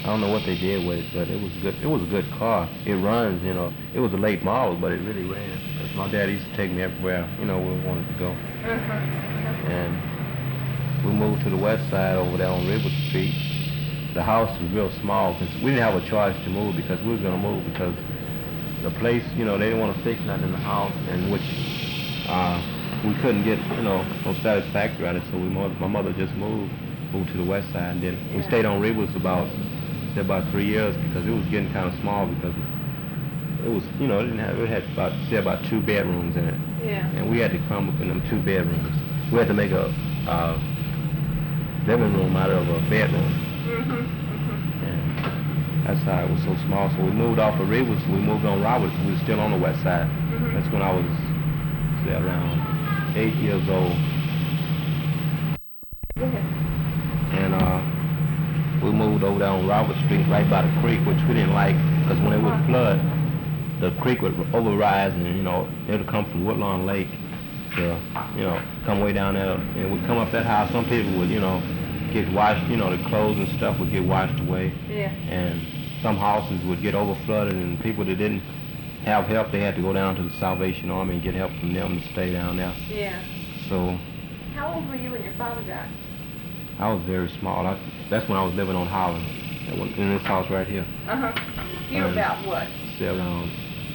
I don't know what they did with it, but it was good. It was a good car. It runs, you know. It was a late model, but it really ran. 'Cause my dad used to take me everywhere, you know, where we wanted to go. And we moved to the west side over there on River Street. The house was real small because we didn't have a choice to move because we was gonna move because the place, you know, they didn't want to fix nothing in the house, and which we couldn't get, you know, no satisfactory out of it. So my mother just moved to the west side, and then we stayed on Rivers about 3 years because it was getting kind of small because it was, you know, it had about 2 bedrooms in it. Yeah. And we had to come up in them 2 bedrooms. We had to make a living room out of a bedroom. And that's how it was so small. So we moved off of Rivers. We moved on Roberts. We were still on the west side. That's when I was, say, around 8 years old. And we moved over there on Robert Street, right by the creek, which we didn't like, because when it would flood, the creek would overrise, and you know, it would come from Woodlawn Lake to, you know, come way down there, and would come up that house. Some people would, you know, get washed, you know, the clothes and stuff would get washed away. Yeah. And some houses would get over flooded, and people that didn't have help, they had to go down to the Salvation Army and get help from them to stay down there. Yeah. So. How old were you when your father died? I was very small. That's when I was living on Holland, in this house right here. You were about what? Say around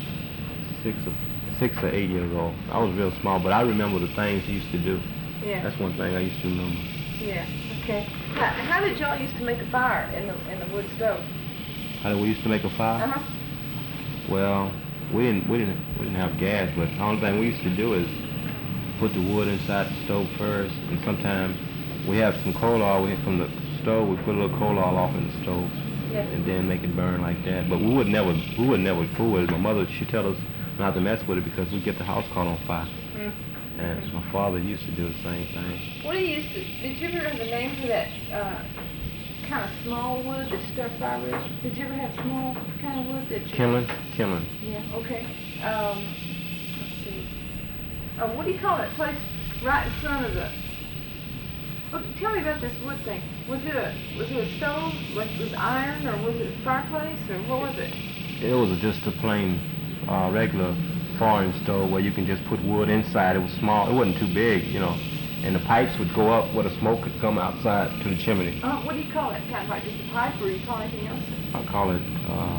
6 or 8 years old. I was real small, but I remember the things he used to do. Yeah. That's one thing I used to remember. Yeah. Okay. How did y'all used to make a fire in the wood stove? How did we used to make a fire? Well, we didn't have gas, but the only thing we used to do is put the wood inside the stove first, and sometimes we have some coal oil from the stove. We put a little coal oil off in the stove, and then make it burn like that. But we would never fool with it. My mother, she tell us not to mess with it because we get the house caught on fire. And my father used to do the same thing. What do you used to? Did you ever have the name for that kind of small wood that you start fire with? Did you ever have small kind of wood that you? Kindling. Yeah. Okay. Let's see. What do you call that place right in front of the? Well, tell me about this wood thing. Was it a stove, like it was iron, or was it a fireplace, or what was it? It was just a plain, regular foreign stove where you can just put wood inside. It was small. It wasn't too big, you know. And the pipes would go up where the smoke could come outside to the chimney. What do you call it? Kind of like just a pipe, or you call it anything else? I call it,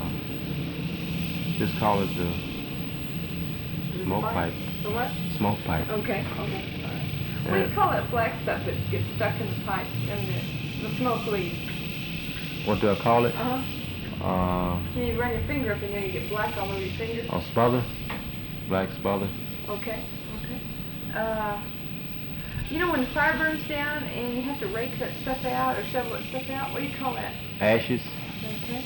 just call it the smoke pipe. The what? Smoke pipe. Okay. All right. What do you call that black stuff that gets stuck in the pipe and the smoke leaves? What do I call it? When you run your finger up in there, you get black all over your finger. Oh, smother. Black smother. Okay. You know when the fire burns down and you have to rake that stuff out or shovel that stuff out? What do you call that? Ashes. Okay.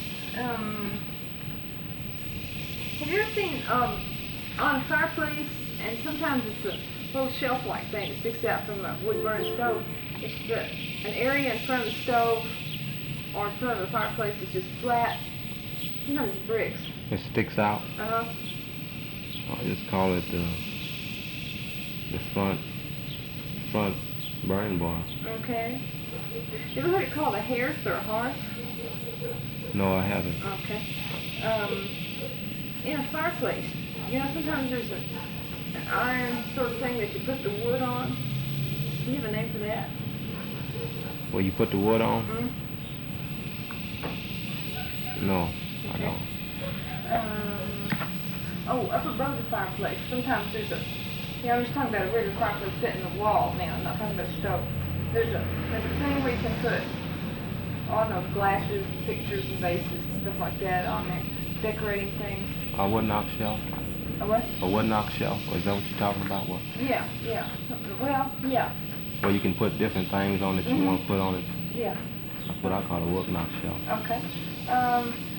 Have you ever seen on a fireplace, and sometimes it's a little shelf-like thing that sticks out from the wood-burning stove. It's an area in front of the stove or in front of the fireplace is just flat. Sometimes it's bricks. It sticks out? I just call it the front burning bar. Okay. You ever heard it called a hearth or a hearth? No, I haven't. Okay. In a fireplace, you know, sometimes there's an iron sort of thing that you put the wood on. Do you have a name for that? Where you put the wood on? No, I don't. Up above the fireplace, sometimes there's I'm just talking about a regular fireplace set in the wall now, I'm not talking about a stove. There's a thing where you can put, all those glasses, pictures and vases and stuff like that on there, decorating things. A wood knock shelf? A what? A wood knock shelf? Is that what you're talking about? What? Yeah. Well, yeah. Where you can put different things on it you want to put on it? Yeah. That's what I call a wood knock shelf. Okay.